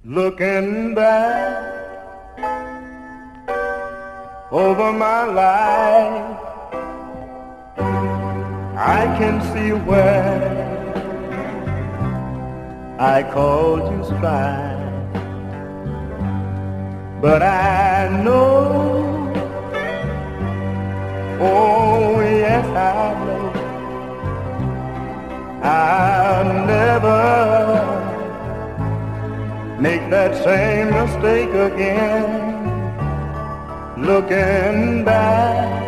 Looking back over my life, I can see where I called you strife. But I know, oh yes I know, I'll never make that same mistake again. Looking back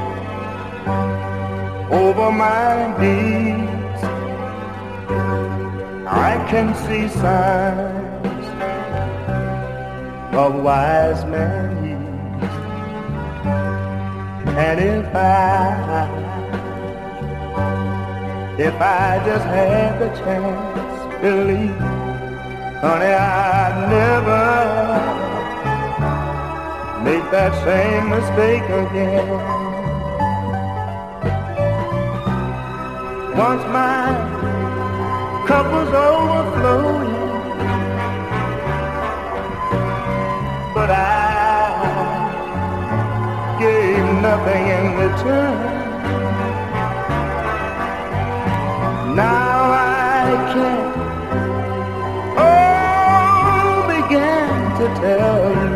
over my deeds, I can see signs of wise men years. And if I just had the chance, believe, honey, I'd never make that same mistake again. Once my cup was overflowing, but I gave nothing in return. Now I can't to tell you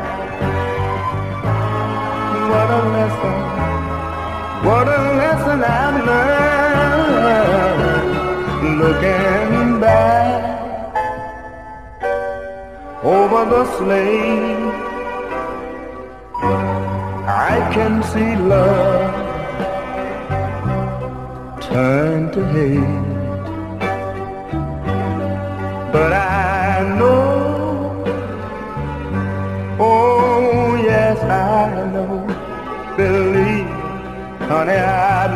what a lesson I've learned. Looking back over the slate, I can see love turn to hate. But I know, oh yes I know, believe, honey, I'd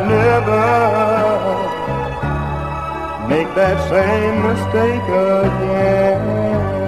never make that same mistake again.